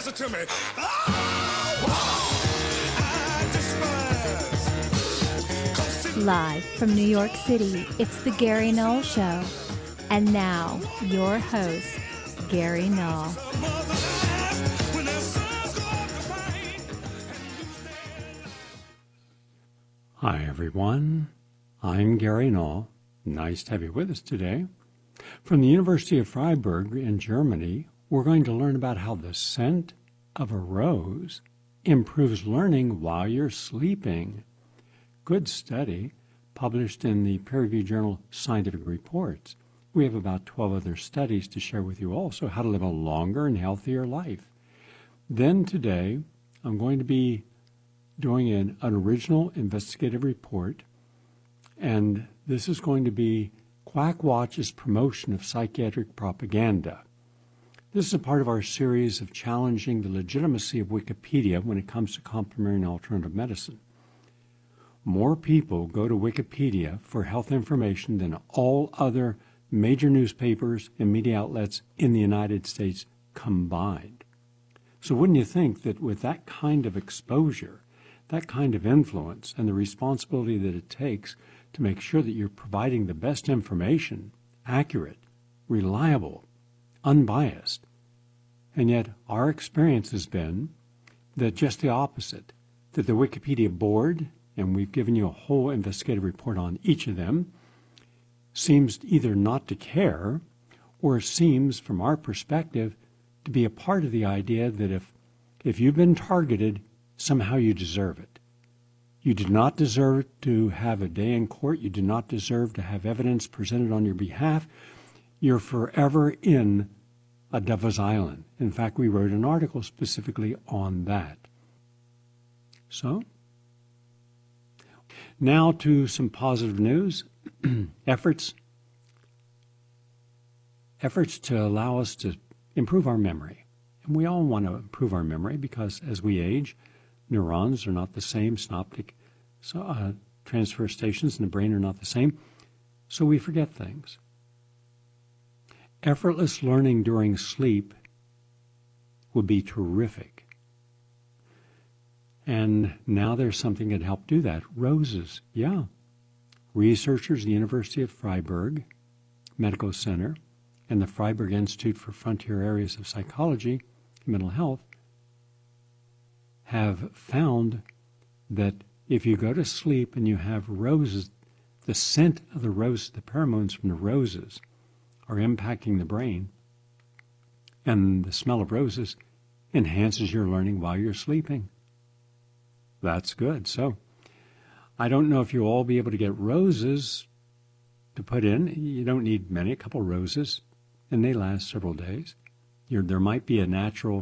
Listen to me. I despise. Live from New York City, it's the Gary Null Show. And now, your host, Gary Null. Hi, everyone. I'm Gary Null. Nice to have you with us today. From the University of Freiburg in Germany, we're going to learn about how the scent of a rose improves learning while you're sleeping. Good study, published in the peer-reviewed journal Scientific Reports. We have about 12 other studies to share with you also, how to live a longer and healthier life. Then today, I'm going to be doing an original investigative report, and this is going to be Quackwatch's promotion of psychiatric propaganda. This is a part of our series of challenging the legitimacy of Wikipedia when it comes to complementary and alternative medicine. More people go to Wikipedia for health information than all other major newspapers and media outlets in the United States combined. So wouldn't you think that with that kind of exposure, that kind of influence, and the responsibility that it takes to make sure that you're providing the best information, accurate, reliable, unbiased. And yet our experience has been that just the opposite, that the Wikipedia board, and we've given you a whole investigative report on each of them, seems either not to care or seems, from our perspective, to be a part of the idea that if you've been targeted, somehow you deserve it. You do not deserve to have a day in court. You do not deserve to have evidence presented on your behalf. You're forever in a devil's island. In fact, we wrote an article specifically on that. So, now to some positive news. Efforts to allow us to improve our memory. And we all want to improve our memory because as we age, neurons are not the same, synaptic transfer stations in the brain are not the same, so we forget things. Effortless learning during sleep would be terrific. And now there's something that helped do that. Roses, yeah. Researchers at the University of Freiburg Medical Center and the Freiburg Institute for Frontier Areas of Psychology and Mental Health have found that if you go to sleep and you have roses, the scent of the roses, the pheromones from the roses are impacting the brain, and the smell of roses enhances your learning while you're sleeping. That's good. So I don't know if you'll all be able to get roses to put in. You don't need many, a couple roses, and they last several days. There might be a natural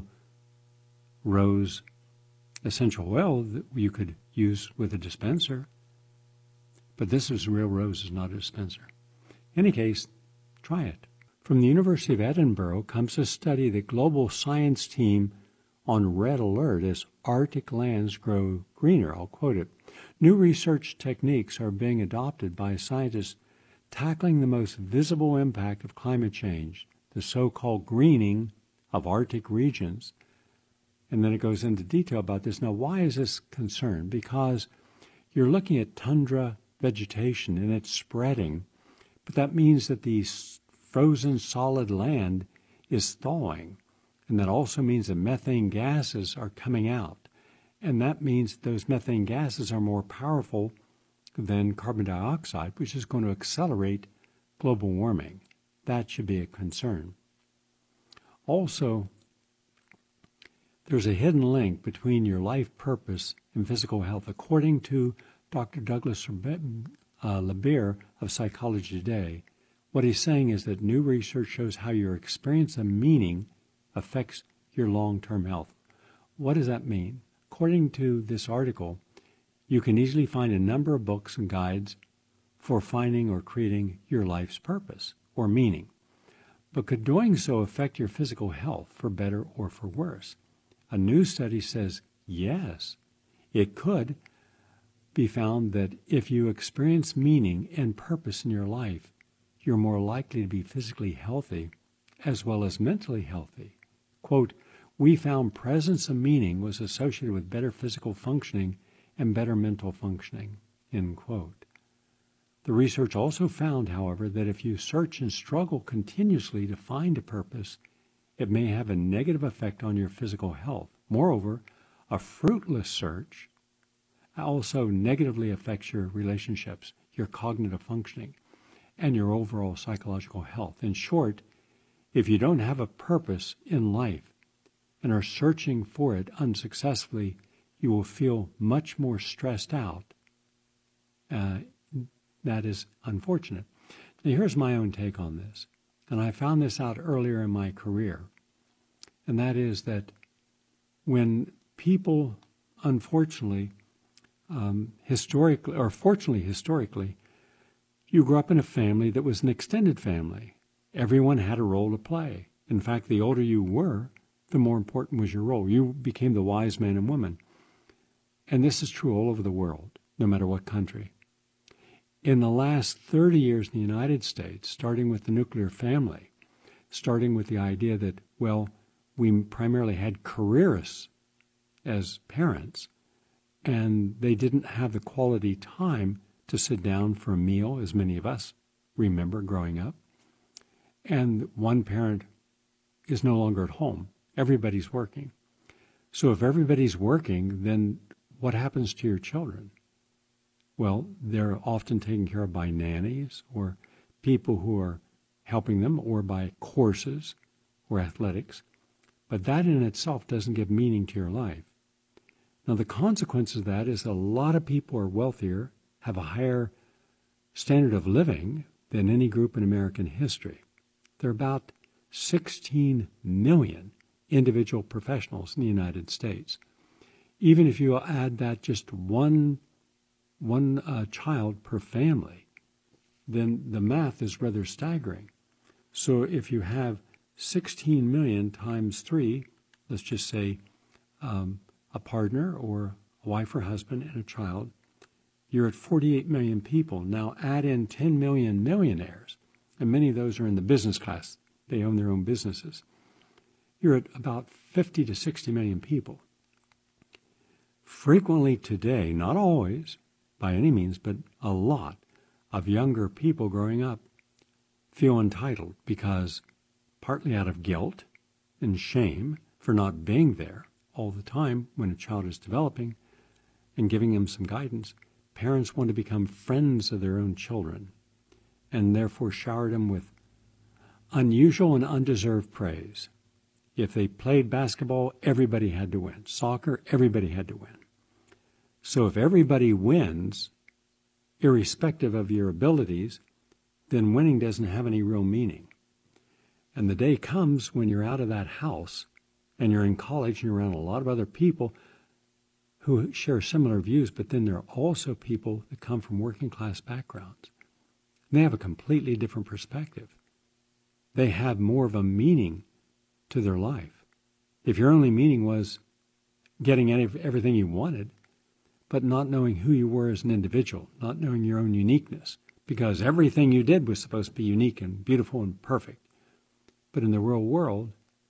rose essential oil that you could use with a dispenser, but this is real roses, not a dispenser. In any case, try it. From the University of Edinburgh comes a study that global science team on red alert as Arctic lands grow greener. I'll quote it. New research techniques are being adopted by scientists tackling the most visible impact of climate change, the so-called greening of Arctic regions. And then it goes into detail about this. Now, why is this concern? Because you're looking at tundra vegetation and it's spreading, but that means that the frozen solid land is thawing. And that also means that methane gases are coming out. And that means those methane gases are more powerful than carbon dioxide, which is going to accelerate global warming. That should be a concern. Also, there's a hidden link between your life purpose and physical health. According to Dr. Douglas LeBeer of Psychology Today, what he's saying is that new research shows how your experience of meaning affects your long-term health. What does that mean? According to this article, you can easily find a number of books and guides for finding or creating your life's purpose or meaning. But could doing so affect your physical health for better or for worse? A new study says yes, it could be found that if you experience meaning and purpose in your life, you're more likely to be physically healthy as well as mentally healthy. Quote, we found presence of meaning was associated with better physical functioning and better mental functioning, end quote. The research also found, however, that if you search and struggle continuously to find a purpose, it may have a negative effect on your physical health. Moreover, a fruitless search also negatively affects your relationships, your cognitive functioning, and your overall psychological health. In short, if you don't have a purpose in life and are searching for it unsuccessfully, you will feel much more stressed out. That is unfortunate. Now, here's my own take on this, and I found this out earlier in my career, and that is that when people, unfortunately, historically, you grew up in a family that was an extended family. Everyone had a role to play. In fact, the older you were, the more important was your role. You became the wise man and woman. And this is true all over the world, no matter what country. In the last 30 years in the United States, starting with the nuclear family, starting with the idea that, well, we primarily had careerists as parents, and they didn't have the quality time to sit down for a meal, as many of us remember growing up. And one parent is no longer at home. Everybody's working. So if everybody's working, then what happens to your children? Well, they're often taken care of by nannies or people who are helping them, or by courses or athletics. But that in itself doesn't give meaning to your life. Now, the consequence of that is a lot of people are wealthier, have a higher standard of living than any group in American history. There are about 16 million individual professionals in the United States. Even if you add that just one child per family, then the math is rather staggering. So if you have 16 million times 3, let's just say a partner or a wife or husband and a child, you're at 48 million people. Now add in 10 million millionaires, and many of those are in the business class. They own their own businesses. You're at about 50 to 60 million people. Frequently today, not always, by any means, but a lot of younger people growing up feel entitled because, partly out of guilt and shame for not being there all the time when a child is developing and giving them some guidance, parents want to become friends of their own children and therefore shower them with unusual and undeserved praise. If they played basketball, everybody had to win. Soccer, everybody had to win. So if everybody wins, irrespective of your abilities, then winning doesn't have any real meaning. And the day comes when you're out of that house and you're in college and you're around a lot of other people who share similar views, but then there are also people that come from working class backgrounds. They have a completely different perspective. They have more of a meaning to their life. If your only meaning was getting everything you wanted, but not knowing who you were as an individual, not knowing your own uniqueness, because everything you did was supposed to be unique and beautiful and perfect. But in the real world,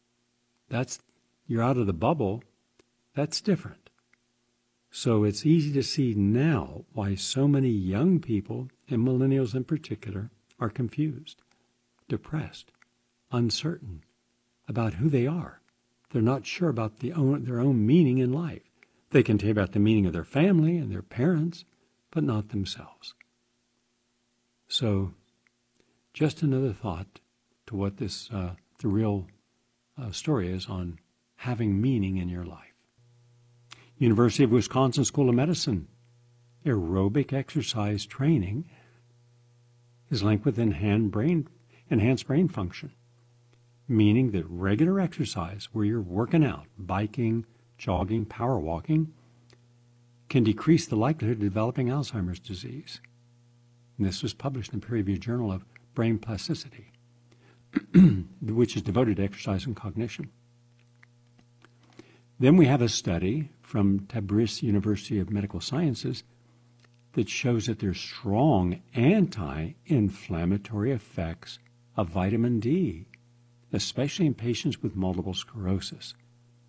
you're out of the bubble, that's different. So it's easy to see now why so many young people, and millennials in particular, are confused, depressed, uncertain about who they are. They're not sure about their own meaning in life. They can tell you about the meaning of their family and their parents, but not themselves. So just another thought to what this the real story is on having meaning in your life. University of Wisconsin School of Medicine. Aerobic exercise training is linked with enhanced brain function, meaning that regular exercise where you're working out, biking, jogging, power walking, can decrease the likelihood of developing Alzheimer's disease. And this was published in the peer-reviewed Journal of Brain Plasticity, which is devoted to exercise and cognition. Then we have a study from Tabriz University of Medical Sciences that shows that there's strong anti-inflammatory effects of vitamin D, especially in patients with multiple sclerosis.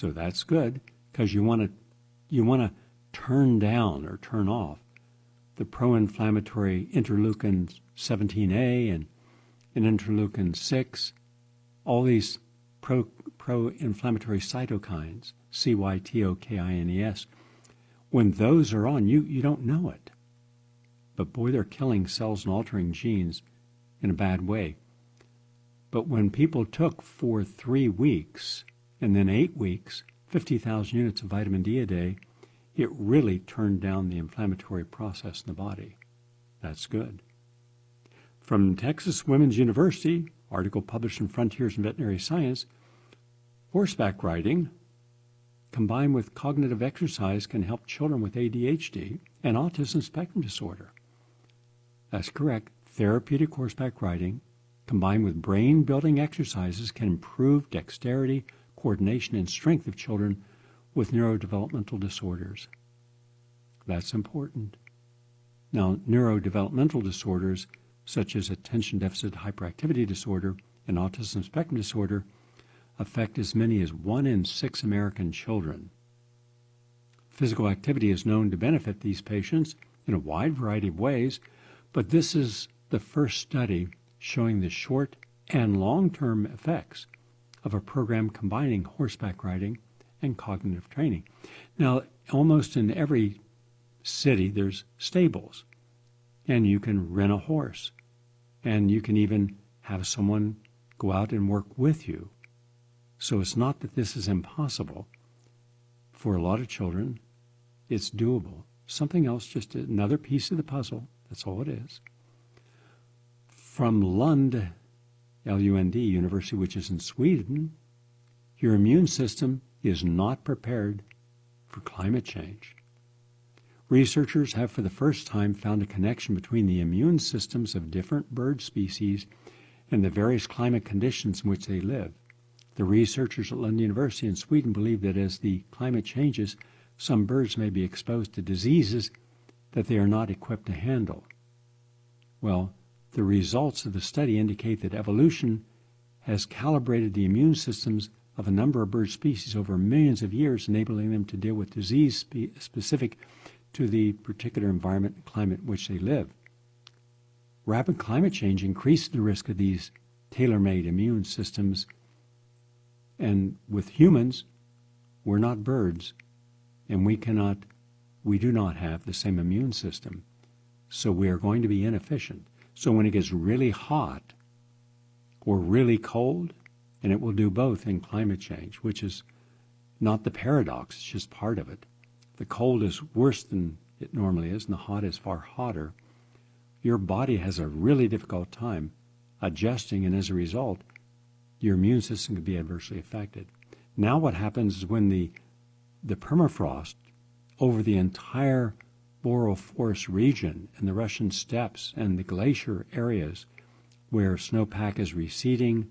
So that's good, because you want to turn down or turn off the pro-inflammatory interleukin 17A and interleukin 6, all these pro-inflammatory cytokines, cytokines. When those are on, you don't know it. But boy, they're killing cells and altering genes in a bad way. But when people took for 3 weeks and then 8 weeks, 50,000 units of vitamin D a day, it really turned down the inflammatory process in the body. That's good. From Texas Women's University, article published in Frontiers in Veterinary Science, horseback riding combined with cognitive exercise can help children with ADHD and autism spectrum disorder. That's correct. Therapeutic horseback riding combined with brain-building exercises can improve dexterity, coordination, and strength of children with neurodevelopmental disorders. That's important. Now, neurodevelopmental disorders such as attention deficit hyperactivity disorder and autism spectrum disorder affect as many as 1 in 6 American children. Physical activity is known to benefit these patients in a wide variety of ways, but this is the first study showing the short and long-term effects of a program combining horseback riding and cognitive training. Now, almost in every city, there's stables, and you can rent a horse, and you can even have someone go out and work with you. So it's not that this is impossible. For a lot of children, it's doable. Something else, just another piece of the puzzle. That's all it is. From Lund, Lund University, which is in Sweden, your immune system is not prepared for climate change. Researchers have for the first time found a connection between the immune systems of different bird species and the various climate conditions in which they live. The researchers at Lund University in Sweden believe that as the climate changes, some birds may be exposed to diseases that they are not equipped to handle. Well, the results of the study indicate that evolution has calibrated the immune systems of a number of bird species over millions of years, enabling them to deal with disease specific to the particular environment and climate in which they live. Rapid climate change increases the risk of these tailor-made immune systems, and with humans, we're not birds, and we do not have the same immune system, so we are going to be inefficient. So when it gets really hot or really cold, and it will do both in climate change, which is not the paradox, it's just part of it. The cold is worse than it normally is, and the hot is far hotter. Your body has a really difficult time adjusting, and as a result, your immune system can be adversely affected. Now what happens is when the permafrost over the entire boreal forest region and the Russian steppes and the glacier areas where snowpack is receding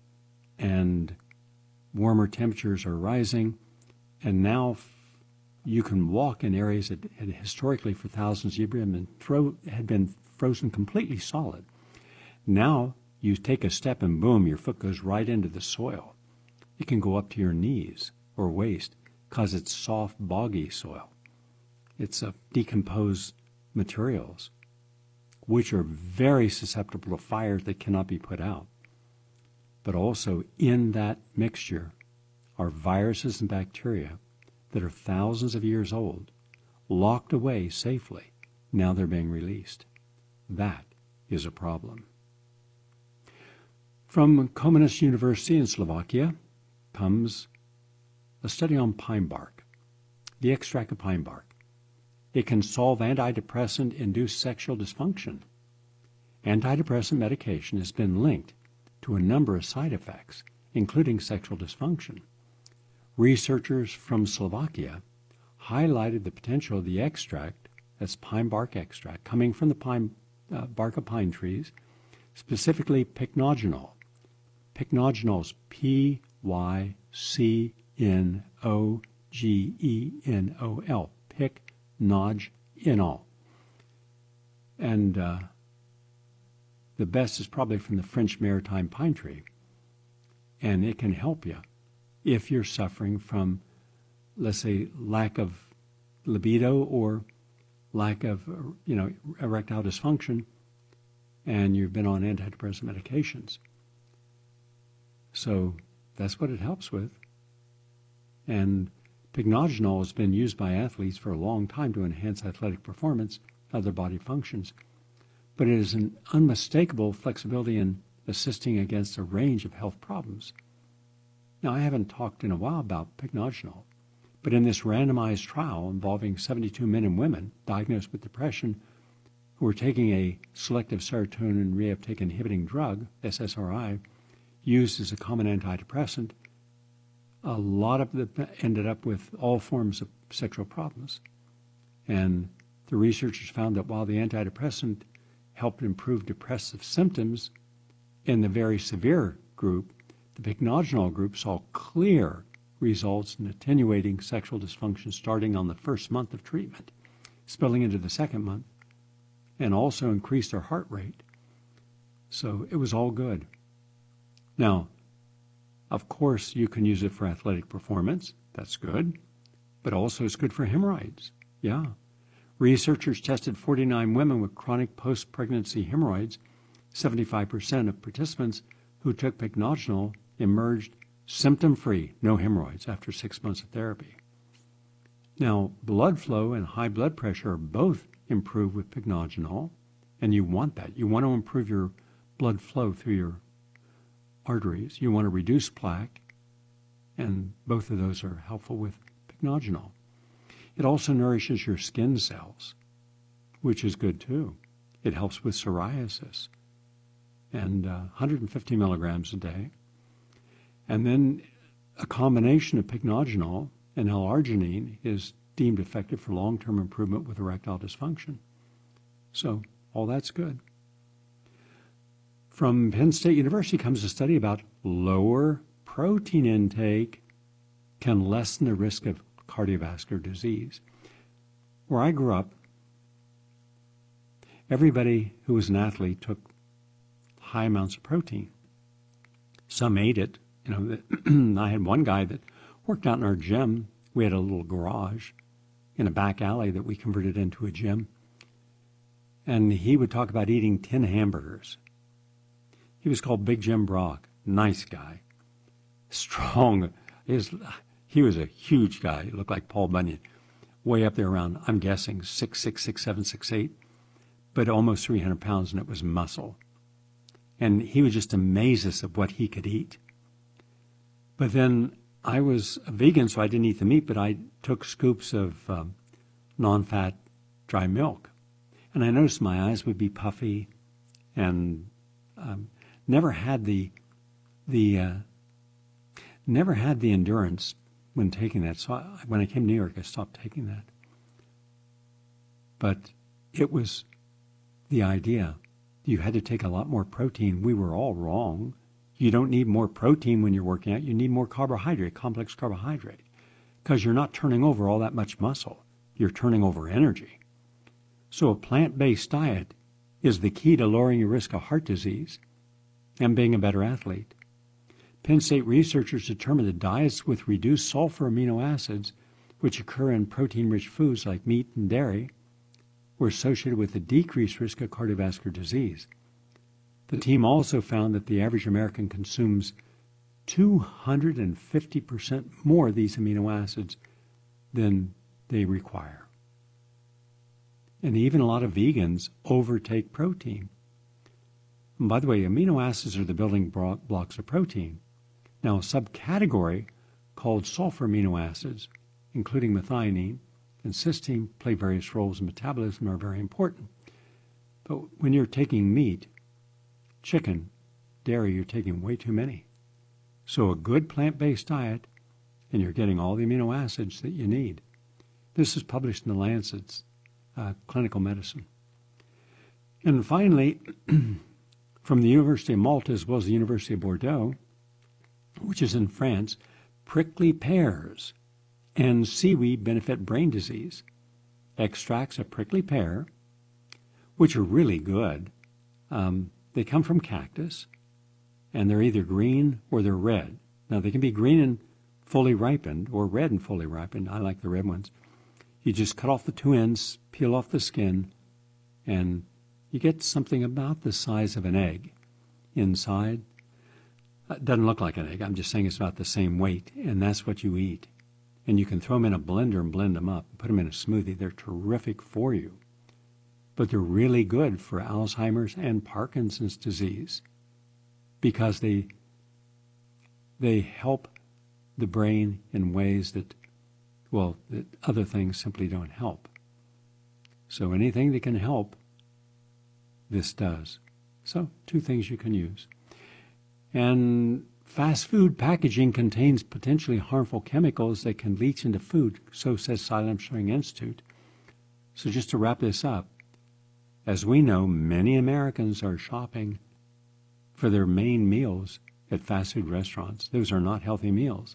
and warmer temperatures are rising, and now you can walk in areas that had historically for thousands of years had been frozen completely solid. Now you take a step and boom, your foot goes right into the soil. It can go up to your knees or waist because it's soft, boggy soil. It's decomposed materials, which are very susceptible to fires that cannot be put out. But also in that mixture are viruses and bacteria that are thousands of years old, locked away safely. Now they're being released. That is a problem. From Comenius University in Slovakia comes a study on pine bark, the extract of pine bark. It can solve antidepressant-induced sexual dysfunction. Antidepressant medication has been linked to a number of side effects, including sexual dysfunction. Researchers from Slovakia highlighted the potential of the extract, that's pine bark extract, coming from the bark of pine trees, specifically pycnogenol. Pycnogenol is P-Y-C-N-O-G-E-N-O-L, pycnogenol. And the best is probably from the French maritime pine tree. And it can help you if you're suffering from, let's say, lack of libido or lack of, erectile dysfunction, and you've been on antidepressant medications. So that's what it helps with. And pycnogenol has been used by athletes for a long time to enhance athletic performance, other body functions. But it is an unmistakable flexibility in assisting against a range of health problems. Now, I haven't talked in a while about pycnogenol, but in this randomized trial involving 72 men and women diagnosed with depression who were taking a selective serotonin reuptake inhibiting drug, SSRI, used as a common antidepressant, a lot of them ended up with all forms of sexual problems. And the researchers found that while the antidepressant helped improve depressive symptoms in the very severe group, the pycnogenol group saw clear results in attenuating sexual dysfunction starting on the first month of treatment, spilling into the second month, and also increased their heart rate. So it was all good. Now, of course, you can use it for athletic performance. That's good. But also it's good for hemorrhoids. Yeah. Researchers tested 49 women with chronic post-pregnancy hemorrhoids. 75% of participants who took pycnogenol emerged symptom-free, no hemorrhoids, after 6 months of therapy. Now, blood flow and high blood pressure are both improved with pycnogenol, and you want that. You want to improve your blood flow through your arteries. You want to reduce plaque, and both of those are helpful with pycnogenol. It also nourishes your skin cells, which is good too. It helps with psoriasis, and 150 milligrams a day. And then a combination of pycnogenol and L-arginine is deemed effective for long-term improvement with erectile dysfunction. So all that's good. From Penn State University comes a study about lower protein intake can lessen the risk of cardiovascular disease. Where I grew up, everybody who was an athlete took high amounts of protein. Some ate it. I had one guy that worked out in our gym. We had a little garage in a back alley that we converted into a gym. And he would talk about eating 10 hamburgers. He was called Big Jim Brock. Nice guy. Strong. He was a huge guy. He looked like Paul Bunyan. Way up there around, I'm guessing, 6'6", 6'7", 6'8", but almost 300 pounds, and it was muscle. And he would just amaze us of what he could eat. But then I was a vegan, so I didn't eat the meat, but I took scoops of non-fat dry milk. And I noticed my eyes would be puffy, and never had the endurance when taking that. So when I came to New York, I stopped taking that. But it was the idea. You had to take a lot more protein. We were all wrong. You don't need more protein when you're working out. You need more carbohydrate, complex carbohydrate, because you're not turning over all that much muscle. You're turning over energy. So a plant-based diet is the key to lowering your risk of heart disease and being a better athlete. Penn State researchers determined that diets with reduced sulfur amino acids, which occur in protein-rich foods like meat and dairy, were associated with a decreased risk of cardiovascular disease. The team also found that the average American consumes 250% more of these amino acids than they require. And even a lot of vegans overtake protein. And by the way, amino acids are the building blocks of protein. Now, a subcategory called sulfur amino acids, including methionine and cysteine, play various roles in metabolism and are very important. But when you're taking meat, chicken, dairy, you're taking way too many. So a good plant-based diet, and you're getting all the amino acids that you need. This is published in the Lancet's Clinical Medicine. And finally, from the University of Malta as well as the University of Bordeaux, which is in France, prickly pears and seaweed benefit brain disease. Extracts of prickly pear, which are really good. They come from cactus, and they're either green or they're red. Now, they can be green and fully ripened, or red and fully ripened. I like the red ones. You just cut off the two ends, peel off the skin, and you get something about the size of an egg inside. It doesn't look like an egg. I'm just saying it's about the same weight, and that's what you eat. And you can throw them in a blender and blend them up, put them in a smoothie. They're terrific for you. But they're really good for Alzheimer's and Parkinson's disease because they help the brain in ways that other things simply don't help. So anything that can help, this does. So 2 things you can use. And fast food packaging contains potentially harmful chemicals that can leach into food, so says Silent Spring Institute. So just to wrap this up, as we know, many Americans are shopping for their main meals at fast food restaurants. Those are not healthy meals.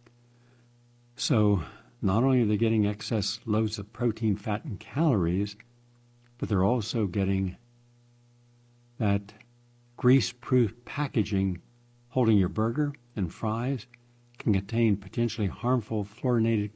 So not only are they getting excess loads of protein, fat, and calories, but they're also getting that grease-proof packaging holding your burger and fries can contain potentially harmful fluorinated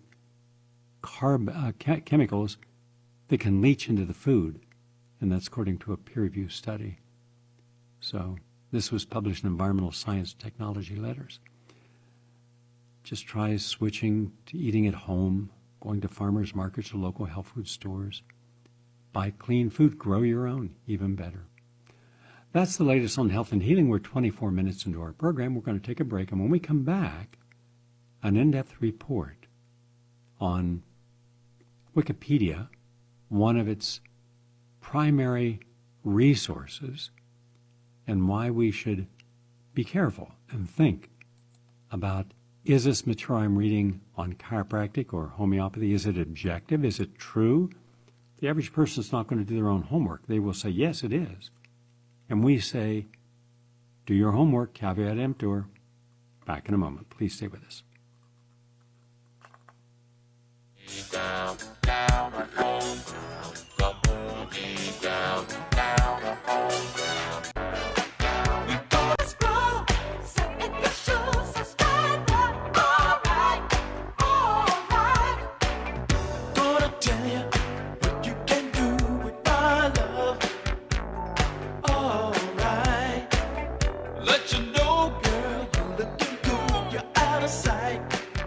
chemicals that can leach into the food, and that's according to a peer-reviewed study. So this was published in Environmental Science and Technology Letters. Just try switching to eating at home, going to farmers markets or local health food stores. Buy clean food, grow your own, even better. That's the latest on health and healing. We're 24 minutes into our program. We're going to take a break, and when we come back, an in-depth report on Wikipedia, one of its primary resources, and why we should be careful and think about, is this material I'm reading on chiropractic or homeopathy, is it objective? Is it true? The average person is not going to do their own homework. They will say, yes, it is. And we say, do your homework, caveat emptor. Back in a moment. Please stay with us. Down, down, home, the movie, down, down, home, down. We got strong, set in your shoes, so stand up, all right. Gonna tell you what you can do with my love, all right. Let you know, girl, you're looking good, you're out of sight.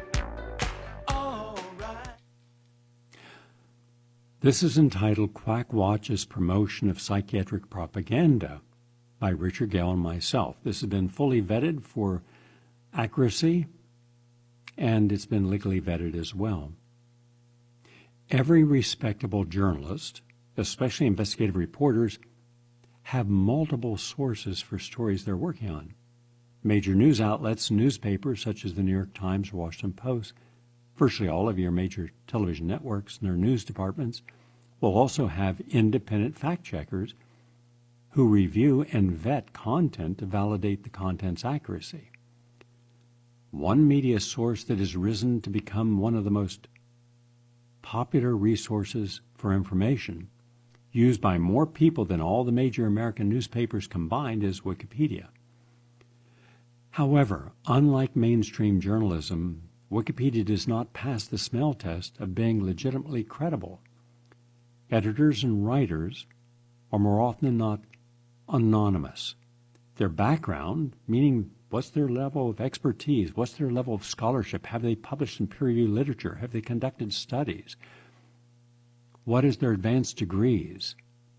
This is entitled Quack Watch's Promotion of Psychiatric Propaganda by Richard Gale and myself. This has been fully vetted for accuracy, and it's been legally vetted as well. Every respectable journalist, especially investigative reporters, have multiple sources for stories they're working on. Major news outlets, newspapers such as the New York Times or Washington Post, virtually all of your major television networks and their news departments will also have independent fact-checkers who review and vet content to validate the content's accuracy. One media source that has risen to become one of the most popular resources for information, used by more people than all the major American newspapers combined, is Wikipedia. However, unlike mainstream journalism, Wikipedia does not pass the smell test of being legitimately credible. Editors and writers are more often than not anonymous. Their background, meaning what's their level of expertise, what's their level of scholarship, have they published in peer-reviewed literature, have they conducted studies, what is their advanced degrees.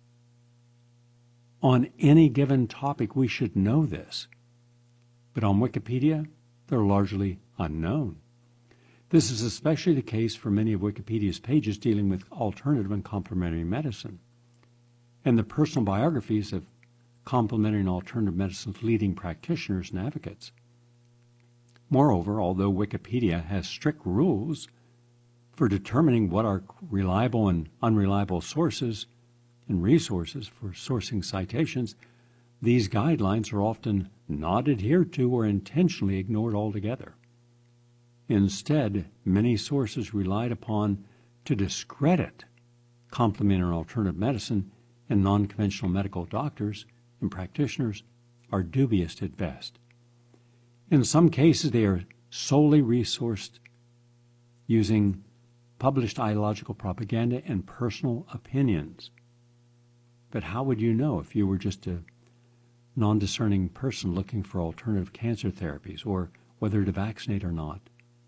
On any given topic, we should know this. But on Wikipedia, they're largely unknown. This is especially the case for many of Wikipedia's pages dealing with alternative and complementary medicine, and the personal biographies of complementary and alternative medicine's leading practitioners and advocates. Moreover, although Wikipedia has strict rules for determining what are reliable and unreliable sources and resources for sourcing citations, these guidelines are often not adhered to or intentionally ignored altogether. Instead, many sources relied upon to discredit complementary and alternative medicine, and non-conventional medical doctors and practitioners are dubious at best. In some cases, they are solely resourced using published ideological propaganda and personal opinions. But how would you know if you were just a non-discerning person looking for alternative cancer therapies or whether to vaccinate or not?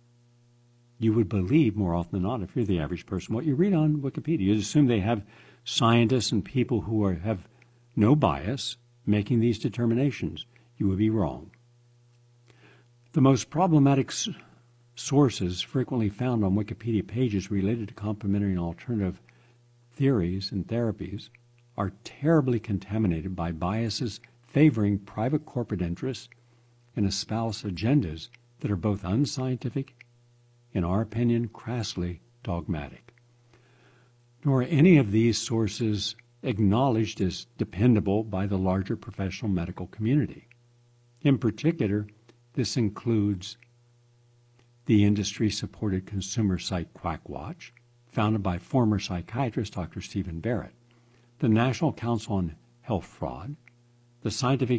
You would believe more often than not, if you're the average person, what you read on Wikipedia. You assume they have scientists and people who have no bias making these determinations. You would be wrong. The most problematic sources frequently found on Wikipedia pages related to complementary and alternative theories and therapies are terribly contaminated by biases favoring private corporate interests and espouse agendas that are both unscientific, in our opinion, crassly dogmatic. Nor are any of these sources acknowledged as dependable by the larger professional medical community. In particular, this includes the industry-supported consumer site Quackwatch, founded by former psychiatrist Dr. Stephen Barrett, the National Council on Health Fraud, the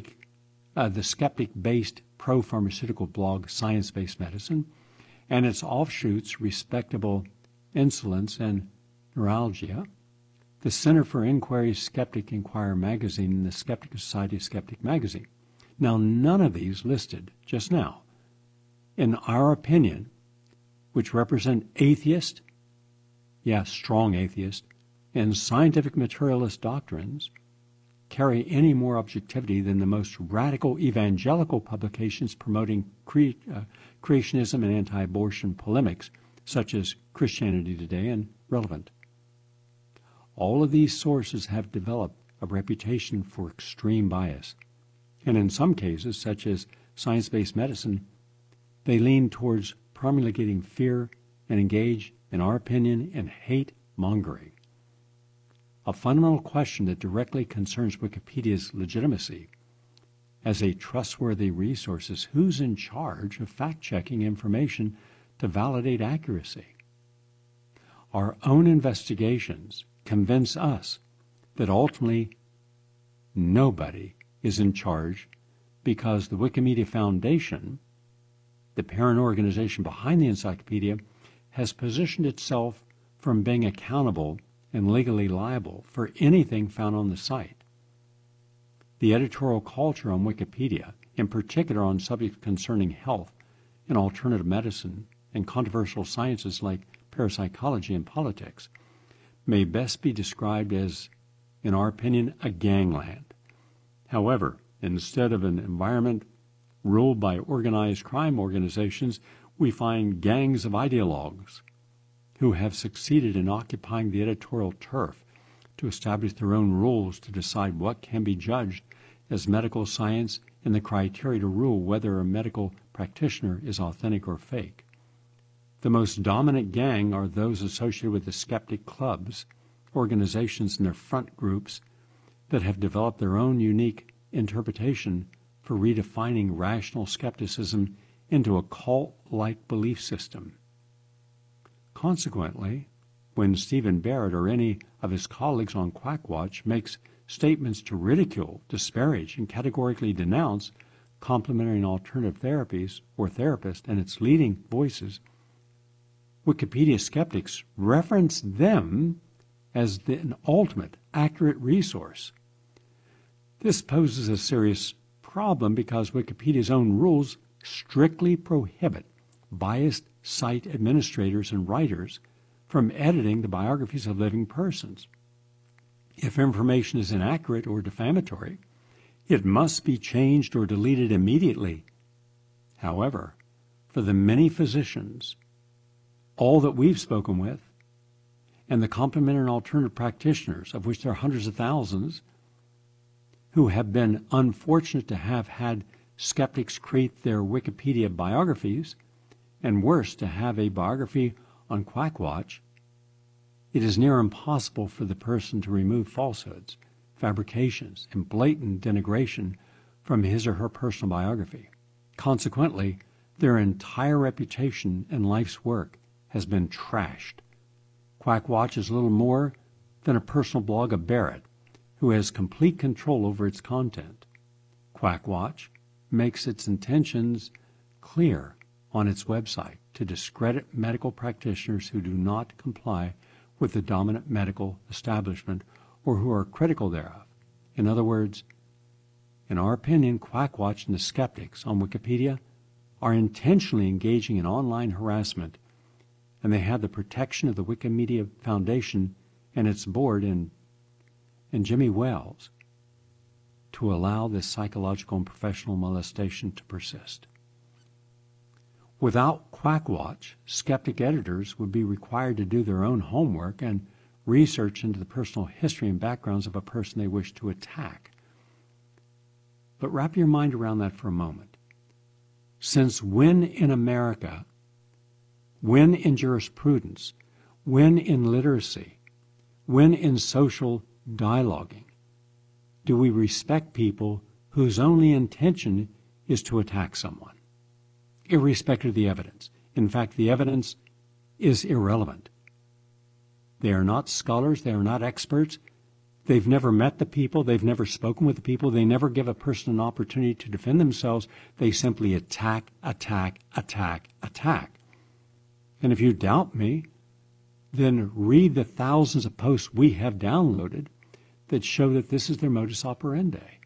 skeptic-based pro-pharmaceutical blog Science-Based Medicine, and its offshoots Respectable Insolence and Neuralgia, the Center for Inquiry's Skeptic Inquirer magazine, and the Skeptic Society of Skeptic magazine. Now, none of these listed just now, in our opinion, which represent atheist, strong atheist, and scientific materialist doctrines, carry any more objectivity than the most radical evangelical publications promoting creationism and anti-abortion polemics, such as Christianity Today and Relevant. All of these sources have developed a reputation for extreme bias, and in some cases, such as Science-Based Medicine, they lean towards promulgating fear and engage, in our opinion, in hate-mongering. A fundamental question that directly concerns Wikipedia's legitimacy as a trustworthy resource is who's in charge of fact-checking information to validate accuracy. Our own investigations convince us that ultimately nobody is in charge because the Wikimedia Foundation, the parent organization behind the encyclopedia, has positioned itself from being accountable and legally liable for anything found on the site. The editorial culture on Wikipedia, in particular on subjects concerning health and alternative medicine and controversial sciences like parapsychology and politics, may best be described as, in our opinion, a gangland. However, instead of an environment ruled by organized crime organizations, we find gangs of ideologues who have succeeded in occupying the editorial turf to establish their own rules to decide what can be judged as medical science and the criteria to rule whether a medical practitioner is authentic or fake. The most dominant gang are those associated with the skeptic clubs, organizations and their front groups that have developed their own unique interpretation for redefining rational skepticism into a cult-like belief system. Consequently, when Stephen Barrett or any of his colleagues on Quackwatch makes statements to ridicule, disparage, and categorically denounce complementary and alternative therapies or therapists and its leading voices, Wikipedia skeptics reference them as an ultimate accurate resource. This poses a serious problem because Wikipedia's own rules strictly prohibit biased site administrators and writers from editing the biographies of living persons. If information is inaccurate or defamatory, it must be changed or deleted immediately. However, for the many physicians, all that we've spoken with, and the complementary and alternative practitioners, of which there are hundreds of thousands, who have been unfortunate to have had skeptics create their Wikipedia biographies, and worse, to have a biography on Quackwatch, it is near impossible for the person to remove falsehoods, fabrications, and blatant denigration from his or her personal biography. Consequently, their entire reputation and life's work has been trashed. Quackwatch is little more than a personal blog of Barrett, who has complete control over its content. Quackwatch makes its intentions clear on its website to discredit medical practitioners who do not comply with the dominant medical establishment or who are critical thereof. In other words, in our opinion, Quackwatch and the skeptics on Wikipedia are intentionally engaging in online harassment, and they have the protection of the Wikimedia Foundation and its board and Jimmy Wales to allow this psychological and professional molestation to persist. Without Quackwatch, skeptic editors would be required to do their own homework and research into the personal history and backgrounds of a person they wish to attack. But wrap your mind around that for a moment. Since when in America, when in jurisprudence, when in literacy, when in social dialoguing, do we respect people whose only intention is to attack someone, irrespective of the evidence? In fact, the evidence is irrelevant. They are not scholars. They are not experts. They've never met the people. They've never spoken with the people. They never give a person an opportunity to defend themselves. They simply attack, attack, attack, attack. And if you doubt me, then read the thousands of posts we have downloaded that show that this is their modus operandi.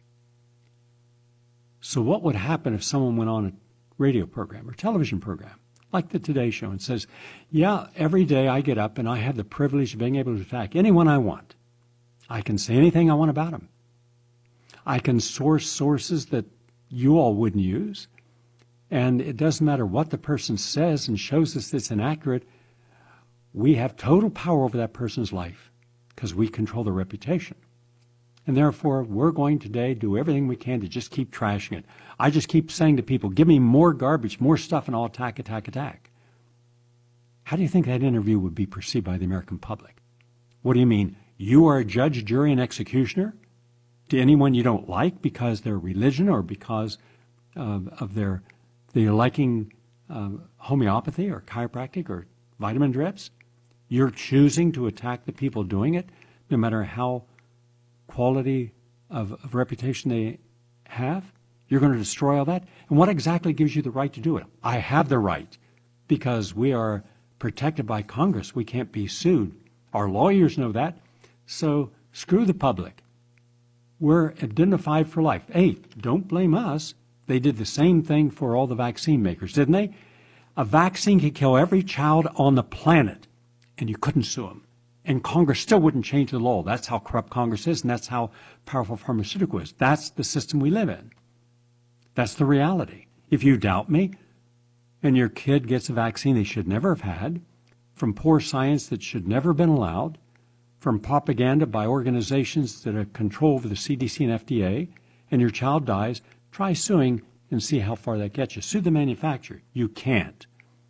So what would happen if someone went on a radio program or television program like the Today Show and says, yeah, every day I get up and I have the privilege of being able to attack anyone I want. I can say anything I want about them. I can source sources that you all wouldn't use. And it doesn't matter what the person says and shows us that's inaccurate. We have total power over that person's life because we control their reputation. And therefore, we're going today do everything we can to just keep trashing it. I just keep saying to people, give me more garbage, more stuff, and I'll attack, attack, attack. How do you think that interview would be perceived by the American public? What do you mean? You are a judge, jury, and executioner to anyone you don't like because their religion or because of their liking homeopathy or chiropractic or vitamin drips? You're choosing to attack the people doing it, no matter how quality of reputation they have. You're going to destroy all that? And what exactly gives you the right to do it? I have the right because we are protected by Congress. We can't be sued. Our lawyers know that. So screw the public. We're identified for life. Hey, don't blame us. They did the same thing for all the vaccine makers, didn't they? A vaccine could kill every child on the planet, and you couldn't sue them. And Congress still wouldn't change the law. That's how corrupt Congress is, and that's how powerful pharmaceutical is. That's the system we live in. That's the reality. If you doubt me, and your kid gets a vaccine they should never have had, from poor science that should never have been allowed, from propaganda by organizations that are controlled over the CDC and FDA, and your child dies, try suing and see how far that gets you. Sue the manufacturer. You can't.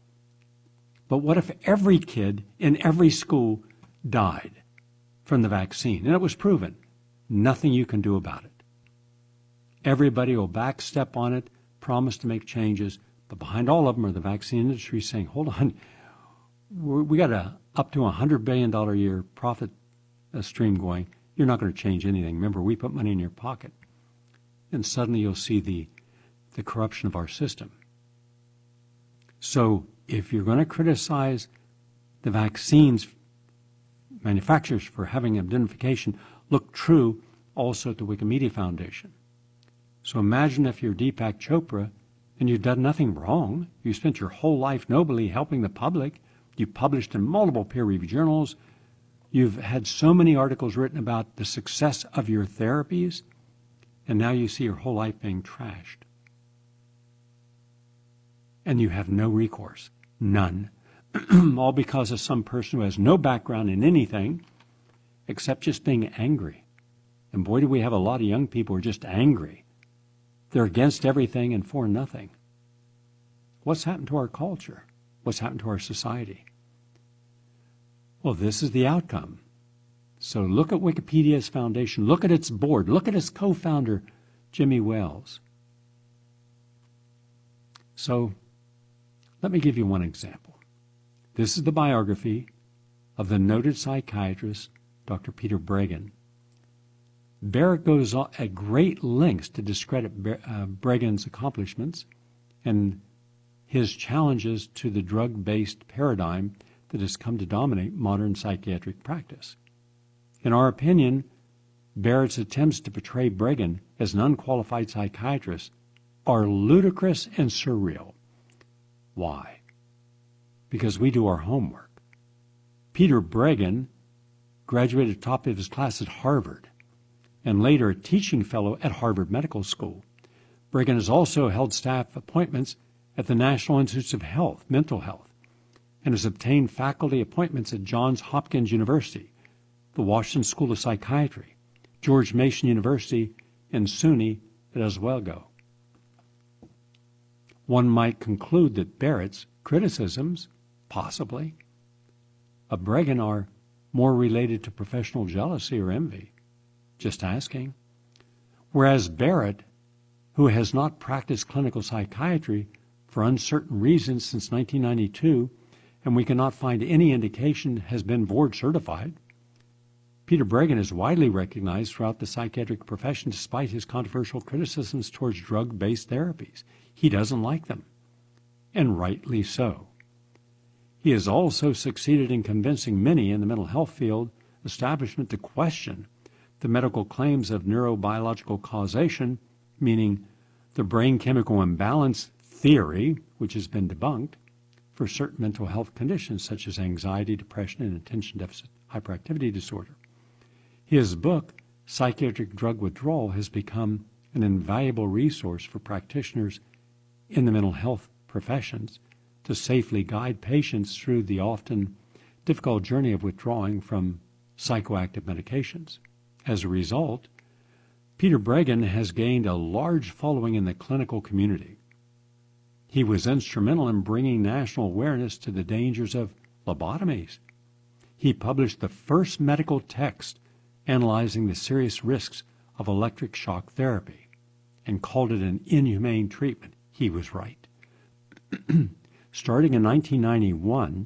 But what if every kid in every school died from the vaccine? And it was proven. Nothing you can do about it. Everybody will backstep on it, promise to make changes, but behind all of them are the vaccine industry saying, hold on, we got up to $100 billion a year profit stream going. You're not going to change anything. Remember, we put money in your pocket. And suddenly you'll see the corruption of our system. So if you're going to criticize the vaccines manufacturers for having identification, look true also at the Wikimedia Foundation. So imagine if you're Deepak Chopra and you've done nothing wrong. You spent your whole life nobly helping the public. You've published in multiple peer-reviewed journals. You've had so many articles written about the success of your therapies, and now you see your whole life being trashed. And you have no recourse, none, all because of some person who has no background in anything except just being angry. And boy, do we have a lot of young people who are just angry. They're against everything and for nothing. What's happened to our culture? What's happened to our society? Well, this is the outcome. So look at Wikipedia's foundation. Look at its board. Look at its co-founder, Jimmy Wales. So let me give you one example. This is the biography of the noted psychiatrist, Dr. Peter Breggin. Barrett goes at great lengths to discredit Breggin's accomplishments and his challenges to the drug-based paradigm that has come to dominate modern psychiatric practice. In our opinion, Barrett's attempts to portray Breggin as an unqualified psychiatrist are ludicrous and surreal. Why? Because we do our homework. Peter Breggin graduated top of his class at Harvard and later a teaching fellow at Harvard Medical School. Breggin has also held staff appointments at the National Institutes of Health, Mental Health, and has obtained faculty appointments at Johns Hopkins University, the Washington School of Psychiatry, George Mason University, and SUNY at Oswego. One might conclude that Barrett's criticisms, possibly, of Breggin are more related to professional jealousy or envy. Just asking. Whereas Barrett, who has not practiced clinical psychiatry for uncertain reasons since 1992, and we cannot find any indication has been board certified, Peter Breggin is widely recognized throughout the psychiatric profession despite his controversial criticisms towards drug-based therapies. He doesn't like them, and rightly so. He has also succeeded in convincing many in the mental health field establishment to question the medical claims of neurobiological causation, meaning the brain chemical imbalance theory, which has been debunked, for certain mental health conditions such as anxiety, depression, and attention deficit hyperactivity disorder. His book, Psychiatric Drug Withdrawal, has become an invaluable resource for practitioners in the mental health professions to safely guide patients through the often difficult journey of withdrawing from psychoactive medications. As a result, Peter Breggin has gained a large following in the clinical community. He was instrumental in bringing national awareness to the dangers of lobotomies. He published the first medical text analyzing the serious risks of electric shock therapy and called it an inhumane treatment. He was right. Starting in 1991,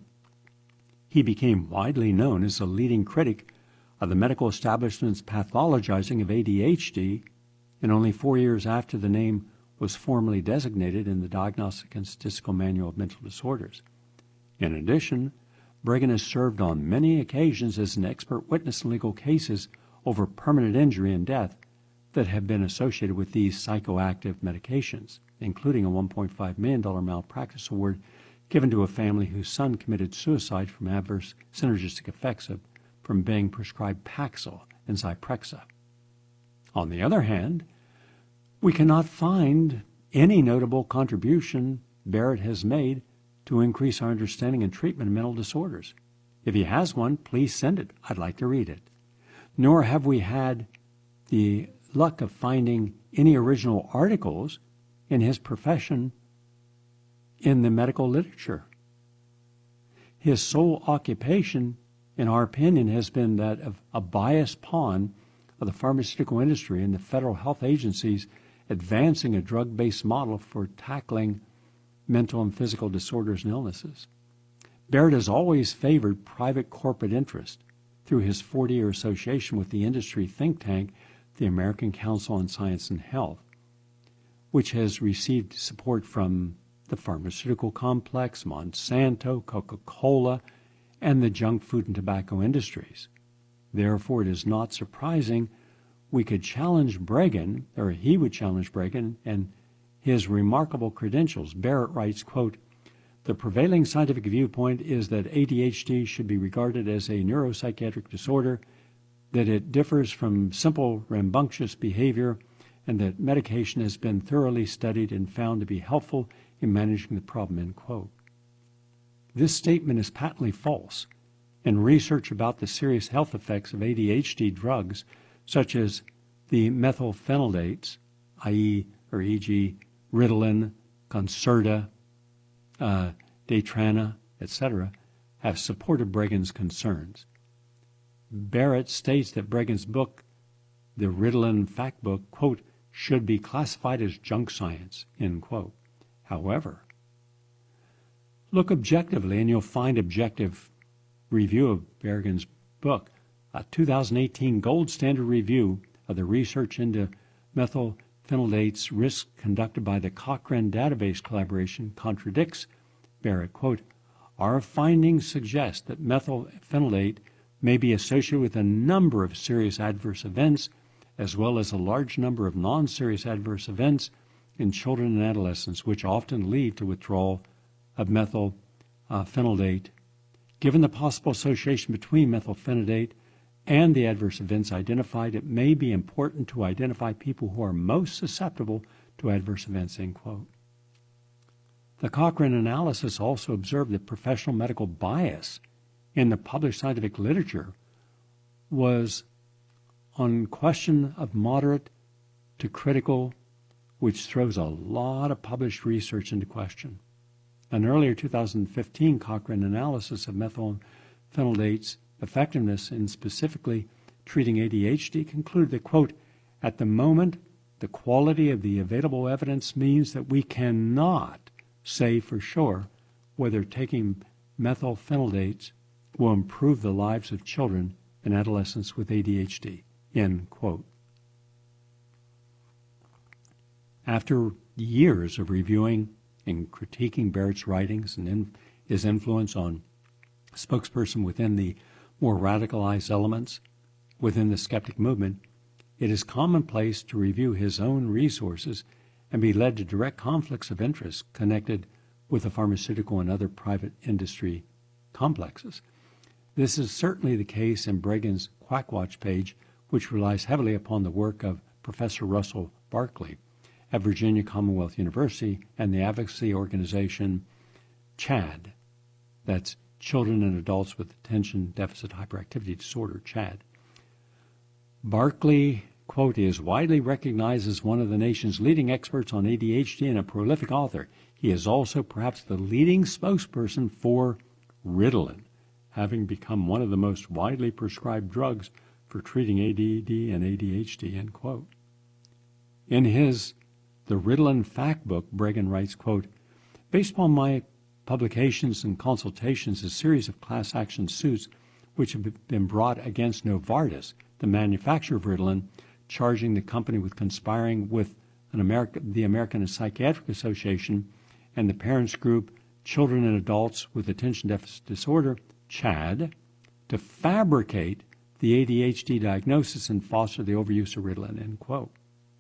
he became widely known as a leading critic of the medical establishment's pathologizing of ADHD, and only 4 years after the name was formally designated in the Diagnostic and Statistical Manual of Mental Disorders. In addition, Breggin has served on many occasions as an expert witness in legal cases over permanent injury and death that have been associated with these psychoactive medications, including a $1.5 million malpractice award given to a family whose son committed suicide from adverse synergistic effects from being prescribed Paxil and Zyprexa. On the other hand, we cannot find any notable contribution Barrett has made to increase our understanding and treatment of mental disorders. If he has one, please send it. I'd like to read it. Nor have we had the luck of finding any original articles in his profession in the medical literature. His sole occupation, in our opinion, has been that of a biased pawn of the pharmaceutical industry and the federal health agencies advancing a drug-based model for tackling mental and physical disorders and illnesses. Barrett has always favored private corporate interest through his 40-year association with the industry think tank, the American Council on Science and Health, which has received support from the pharmaceutical complex, Monsanto, Coca-Cola, and the junk food and tobacco industries. Therefore, it is not surprising we could challenge Breggin, or he would challenge Breggin, and his remarkable credentials. Barrett writes, quote, "The prevailing scientific viewpoint is that ADHD should be regarded as a neuropsychiatric disorder, that it differs from simple rambunctious behavior, and that medication has been thoroughly studied and found to be helpful in managing the problem," end quote. This statement is patently false, and research about the serious health effects of ADHD drugs, such as the methylphenidates, e.g. Ritalin, Concerta, Daytrana, etc., have supported Breggin's concerns. Barrett states that Breggin's book, the Ritalin Fact Book, quote, "should be classified as junk science," end quote. However, look objectively and you'll find objective review of Breggin's book, a 2018 gold standard review of the research into phenyldate's risk conducted by the Cochrane database collaboration contradicts Barrett. Quote, our findings suggest that methylphenylate may be associated with a number of serious adverse events, as well as a large number of non-serious adverse events in children and adolescents, which often lead to withdrawal of methylphenylate. Given the possible association between methylphenylate and the adverse events identified, it may be important to identify people who are most susceptible to adverse events, end quote. The Cochrane analysis also observed that professional medical bias in the published scientific literature was on question of moderate to critical, which throws a lot of published research into question. An earlier 2015 Cochrane analysis of methylphenyldate's effectiveness in specifically treating ADHD concluded that, quote, at the moment, the quality of the available evidence means that we cannot say for sure whether taking methylphenyldates will improve the lives of children and adolescents with ADHD, end quote. After years of reviewing and critiquing Barrett's writings and his influence on spokesperson within the more radicalized elements within the skeptic movement, it is commonplace to review his own resources and be led to direct conflicts of interest connected with the pharmaceutical and other private industry complexes. This is certainly the case in Bregin's Quackwatch page, which relies heavily upon the work of Professor Russell Barkley at Virginia Commonwealth University and the advocacy organization CHADD. That's Children and Adults with Attention Deficit Hyperactivity Disorder, CHADD. Barkley, quote, is widely recognized as one of the nation's leading experts on ADHD and a prolific author. He is also perhaps the leading spokesperson for Ritalin, having become one of the most widely prescribed drugs for treating ADD and ADHD, end quote. In his The Ritalin Fact Book, Bregin writes, quote, based upon my publications and consultations, a series of class action suits which have been brought against Novartis, the manufacturer of Ritalin, charging the company with conspiring with the American Psychiatric Association and the parents group Children and Adults with Attention Deficit Disorder, CHADD, to fabricate the ADHD diagnosis and foster the overuse of Ritalin, end quote.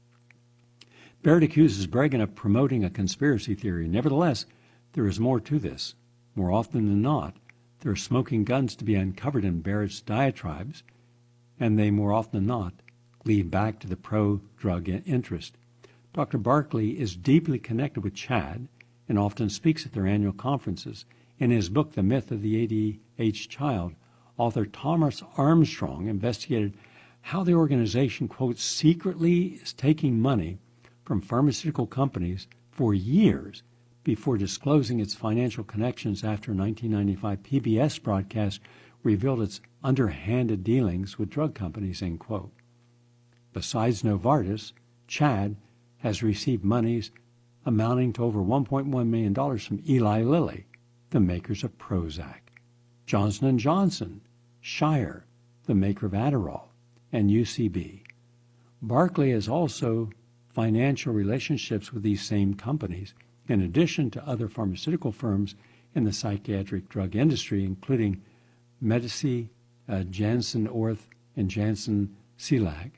Barrett accuses Bregin of promoting a conspiracy theory. Nevertheless, there is more to this. More often than not, there are smoking guns to be uncovered in Barrett's diatribes, and they more often than not lead back to the pro-drug interest. Dr. Barkley is deeply connected with CHADD and often speaks at their annual conferences. In his book, The Myth of the ADH Child, author Thomas Armstrong investigated how the organization, quote, secretly is taking money from pharmaceutical companies for years before disclosing its financial connections after a 1995 PBS broadcast revealed its underhanded dealings with drug companies, end quote. Besides Novartis, CHADD has received monies amounting to over $1.1 million from Eli Lilly, the makers of Prozac, Johnson & Johnson, Shire, the maker of Adderall, and UCB. Barkley has also financial relationships with these same companies, in addition to other pharmaceutical firms in the psychiatric drug industry, including Medici, Janssen Orth, and Janssen Cilag.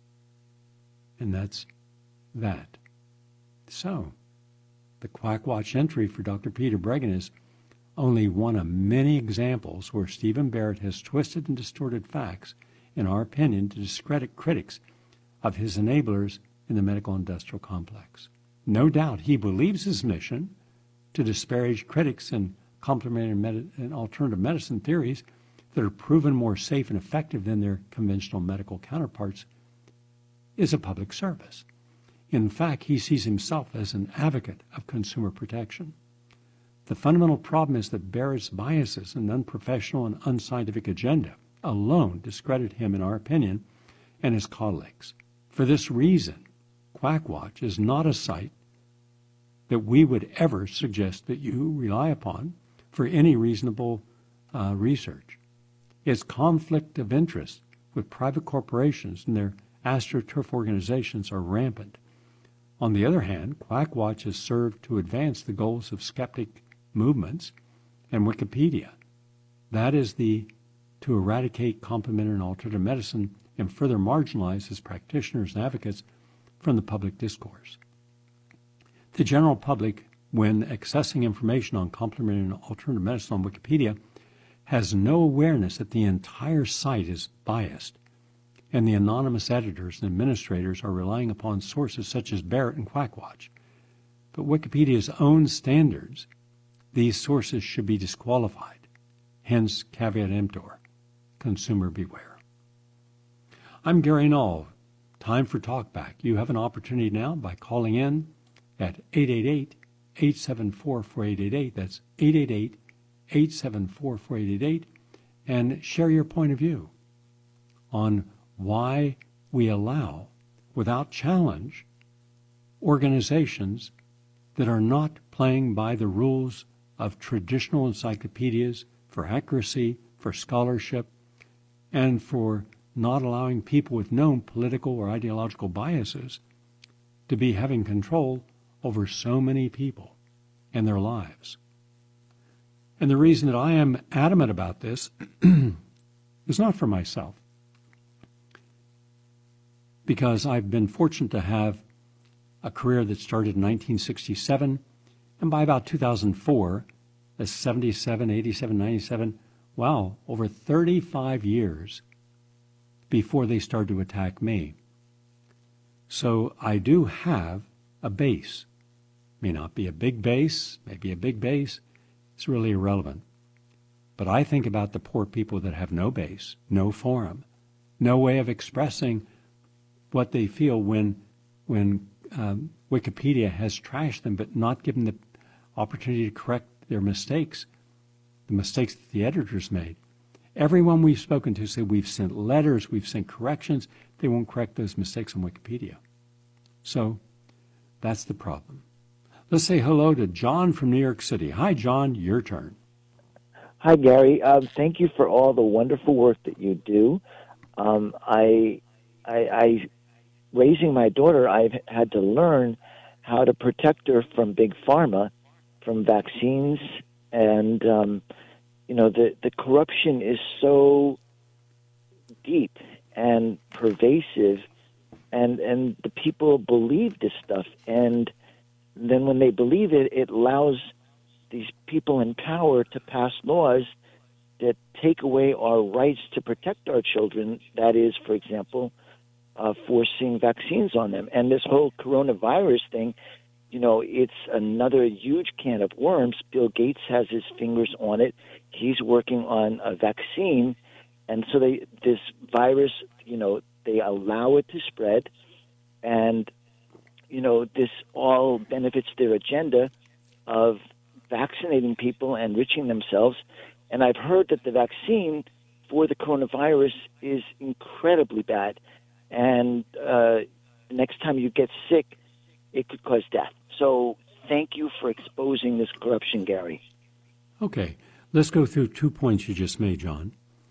And that's that. So, the Quackwatch entry for Dr. Peter Bregin is only one of many examples where Stephen Barrett has twisted and distorted facts, in our opinion, to discredit critics of his enablers in the medical industrial complex. No doubt he believes his mission to disparage critics in complementary and alternative medicine theories that are proven more safe and effective than their conventional medical counterparts is a public service. In fact, he sees himself as an advocate of consumer protection. The fundamental problem is that Barrett's biases and unprofessional and unscientific agenda alone discredit him, in our opinion, and his colleagues. For this reason, Quackwatch is not a site that we would ever suggest that you rely upon for any reasonable research. Its conflict of interest with private corporations and their astroturf organizations are rampant. On the other hand, Quackwatch has served to advance the goals of skeptic movements and Wikipedia. That is to eradicate complementary and alternative medicine and further marginalize its practitioners and advocates from the public discourse. The general public, when accessing information on complementary and alternative medicine on Wikipedia, has no awareness that the entire site is biased, and the anonymous editors and administrators are relying upon sources such as Barrett and Quackwatch. But Wikipedia's own standards, these sources should be disqualified. Hence, caveat emptor, consumer beware. I'm Gary Null. Time for Talkback. You have an opportunity now by calling in at 888-874-4888. That's 888-874-4888, and share your point of view on why we allow, without challenge, organizations that are not playing by the rules of traditional encyclopedias for accuracy, for scholarship, and for not allowing people with known political or ideological biases to be having control over so many people and their lives. And the reason that I am adamant about this is not for myself, because I've been fortunate to have a career that started in 1967, and by about 2004, that's 77, 87, 97, wow, over 35 years before they started to attack me. So I do have a base. May not be a big base, maybe a big base. It's really irrelevant. But I think about the poor people that have no base, no forum, no way of expressing what they feel when Wikipedia has trashed them, but not given the opportunity to correct their mistakes, the mistakes that the editors made. Everyone we've spoken to say we've sent letters, we've sent corrections. They won't correct those mistakes on Wikipedia. So that's the problem. Let's say hello to John from New York City. Hi, John, your turn. Hi, Gary. Thank you for all the wonderful work that you do. Raising my daughter, I've had to learn how to protect her from big pharma, from vaccines, and the corruption is so deep and pervasive, and the people believe this stuff, and then when they believe it, it allows these people in power to pass laws that take away our rights to protect our children. That is, for example, forcing vaccines on them. And this whole coronavirus thing, it's another huge can of worms. Bill Gates has his fingers on it. He's working on a vaccine. And so this virus, they allow it to spread. And, this all benefits their agenda of vaccinating people and enriching themselves. And I've heard that the vaccine for the coronavirus is incredibly bad. And next time you get sick, it could cause death. So thank you for exposing this corruption, Gary. Okay, let's go through 2 points you just made, John.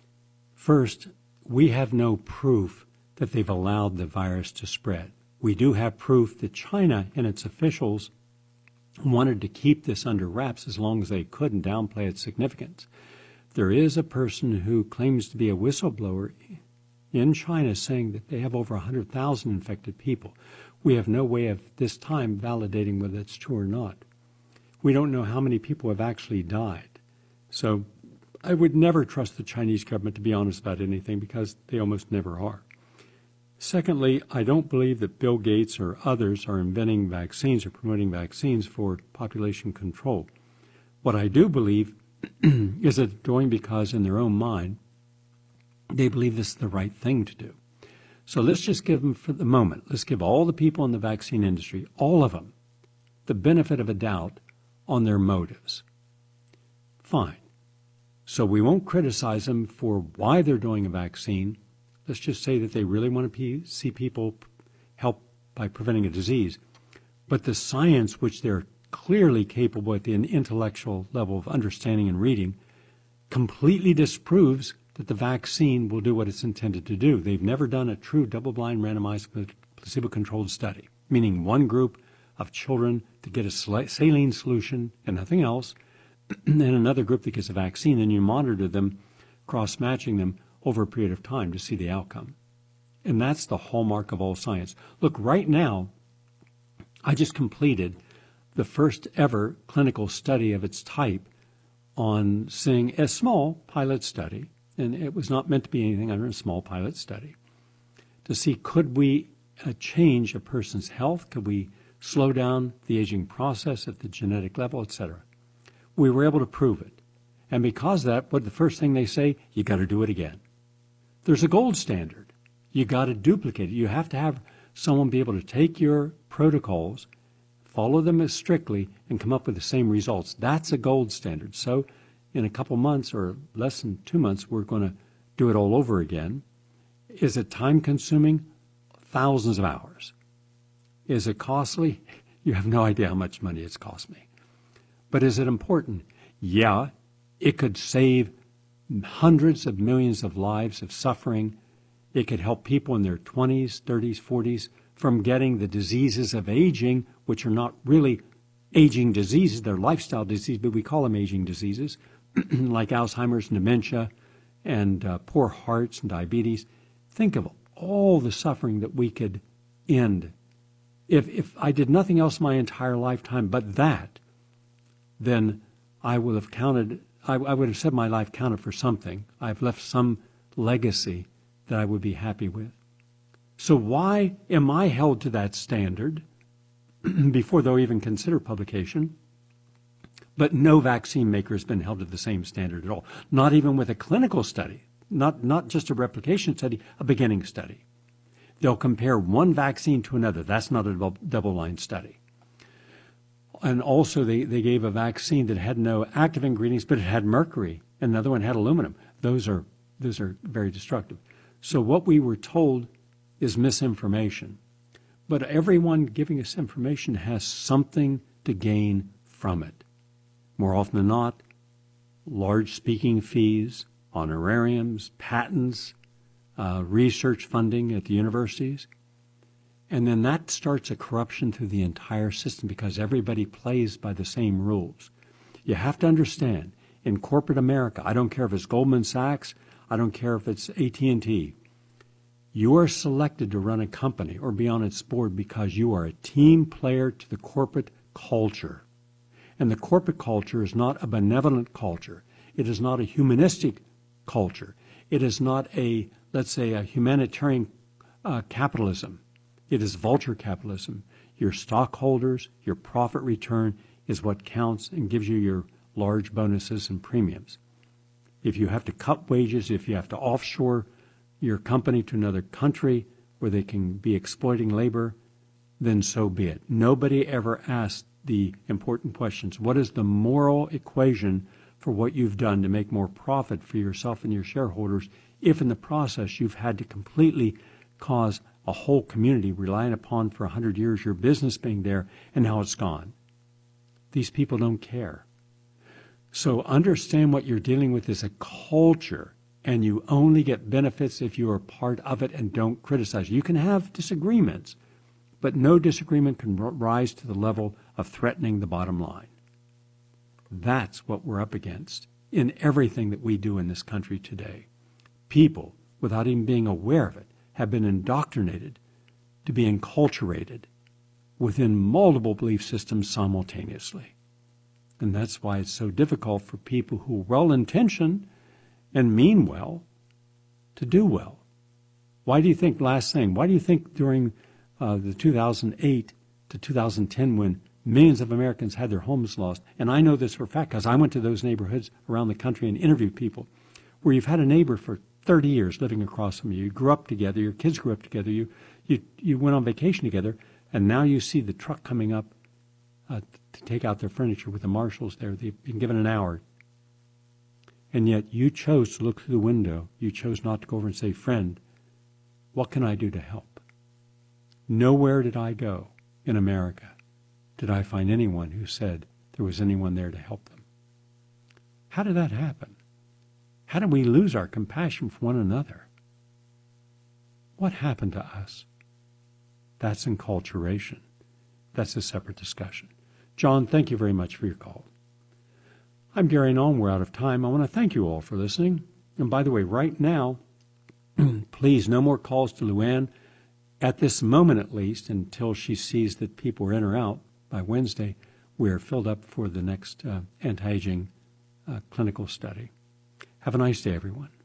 First, we have no proof that they've allowed the virus to spread. We do have proof that China and its officials wanted to keep this under wraps as long as they could and downplay its significance. There is a person who claims to be a whistleblower in China saying that they have over 100,000 infected people. We have no way of this time validating whether it's true or not. We don't know how many people have actually died. So I would never trust the Chinese government, to be honest, about anything, because they almost never are. Secondly, I don't believe that Bill Gates or others are inventing vaccines or promoting vaccines for population control. What I do believe is that they're doing because in their own mind, they believe this is the right thing to do. So let's just give them, for the moment, let's give all the people in the vaccine industry, all of them, the benefit of a doubt on their motives. Fine. So we won't criticize them for why they're doing a vaccine. Let's just say that they really want to see people help by preventing a disease. But the science, which they're clearly capable at the intellectual level of understanding and reading, completely disproves that the vaccine will do what it's intended to do. They've never done a true double-blind randomized placebo-controlled study. meaning one group of children to get a saline solution and nothing else, and another group that gets a vaccine, and you monitor them, cross-matching them over a period of time to see the outcome. And that's the hallmark of all science. Look, right now, I just completed the first ever clinical study of its type on seeing a small pilot study, and it was not meant to be anything other than a small pilot study, to see could we change a person's health, could we slow down the aging process at the genetic level, etc. We were able to prove it. And because of that, what the first thing they say, you got to do it again. There's a gold standard. You got to duplicate it. You have to have someone be able to take your protocols, follow them as strictly, and come up with the same results. That's a gold standard. So in a couple months or less than 2 months, we're going to do it all over again. Is it time-consuming? Thousands of hours. Is it costly? You have no idea how much money it's cost me. But is it important? Yeah, it could save hundreds of millions of lives of suffering. It could help people in their 20s, 30s, 40s from getting the diseases of aging, which are not really aging diseases. They're lifestyle diseases, but we call them aging diseases, like Alzheimer's and dementia and poor hearts and diabetes. Think of all the suffering that we could end. If I did nothing else my entire lifetime but that, then I would have counted, I would have said my life counted for something. I've left some legacy that I would be happy with. So why am I held to that standard before they'll even consider publication? But no vaccine maker has been held to the same standard at all, not even with a clinical study, not just a replication study, a beginning study. They'll compare one vaccine to another. That's not a double-blind study. And also they gave a vaccine that had no active ingredients, but it had mercury, and another one had aluminum. Those are very destructive. So what we were told is misinformation. But everyone giving us information has something to gain from it. More often than not, large speaking fees, honorariums, patents, research funding at the universities. And then that starts a corruption through the entire system because everybody plays by the same rules. You have to understand, in corporate America, I don't care if it's Goldman Sachs, I don't care if it's AT&T, you are selected to run a company or be on its board because you are a team player to the corporate culture. And the corporate culture is not a benevolent culture. It is not a humanistic culture. It is not a, let's say, a humanitarian capitalism. It is vulture capitalism. Your stockholders, your profit return is what counts and gives you your large bonuses and premiums. If you have to cut wages, if you have to offshore your company to another country where they can be exploiting labor, then so be it. Nobody ever asked the important questions. What is the moral equation for what you've done to make more profit for yourself and your shareholders if in the process you've had to completely cause a whole community relying upon for 100 years your business being there and now it's gone? These people don't care. So understand what you're dealing with is a culture, and you only get benefits if you are part of it and don't criticize. You can have disagreements, but no disagreement can rise to the level of threatening the bottom line. That's what we're up against in everything that we do in this country today. People, without even being aware of it, have been indoctrinated to be enculturated within multiple belief systems simultaneously. And that's why it's so difficult for people who are well-intentioned and mean well to do well. Why do you think, last thing, why do you think during the 2008 to 2010 when millions of Americans had their homes lost, and I know this for a fact because I went to those neighborhoods around the country and interviewed people, where you've had a neighbor for 30 years living across from you, you grew up together, your kids grew up together, you went on vacation together, and now you see the truck coming up to take out their furniture with the marshals there. They've been given an hour. And yet you chose to look through the window. You chose not to go over and say, friend, what can I do to help? Nowhere did I go in America did I find anyone who said there was anyone there to help them. How did that happen? How did we lose our compassion for one another? What happened to us? That's enculturation. That's a separate discussion. John, thank you very much for your call. I'm Gary Nolan. We're out of time. I want to thank you all for listening. And by the way, right now, please, no more calls to Luann, at this moment at least, until she sees that people are in or out by Wednesday. We're filled up for the next anti-aging clinical study. Have a nice day, everyone.